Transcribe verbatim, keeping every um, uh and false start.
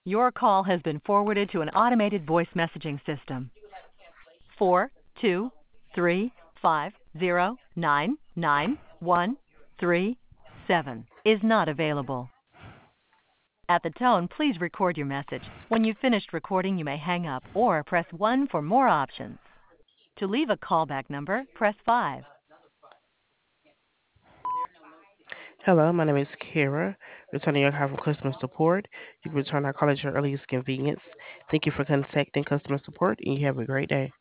Your call has been forwarded to an automated voice messaging system. Four two three five zero nine nine one three seven is not available. At the tone, please record your message. When you've finished recording, you may hang up or press one for more options. To leave a callback number, press five. Hello, my name is Kara, returning your call from customer support. You can return our call at your earliest convenience. Thank you for contacting customer support, and you have a great day.